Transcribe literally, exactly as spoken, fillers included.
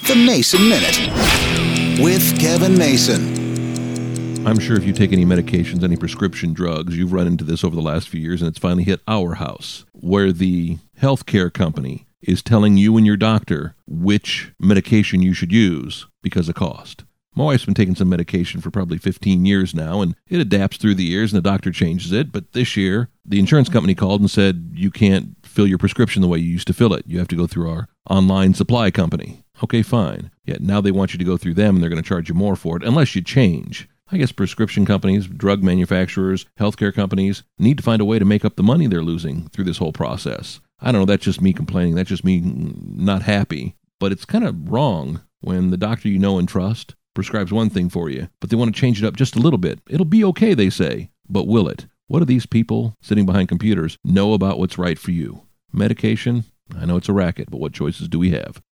The Mason Minute with Kevin Mason. I'm sure if you take any medications, any prescription drugs, you've run into this over the last few years, and it's finally hit our house, where the healthcare company is telling you and your doctor which medication you should use because of cost. My wife's been taking some medication for probably fifteen years now, and it adapts through the years, and the doctor changes it. But this year, the insurance company called and said, you can't fill your prescription the way you used to fill it. You have to go through our online supply company. Okay, fine. Yet now they want you to go through them, and they're going to charge you more for it, unless you change. I guess prescription companies, drug manufacturers, healthcare companies need to find a way to make up the money they're losing through this whole process. I don't know, that's just me complaining. That's just me not happy. But it's kind of wrong when the doctor you know and trust prescribes one thing for you, but they want to change it up just a little bit. It'll be okay, they say, but will it? What do these people sitting behind computers know about what's right for you? Medication? I know it's a racket, but what choices do we have?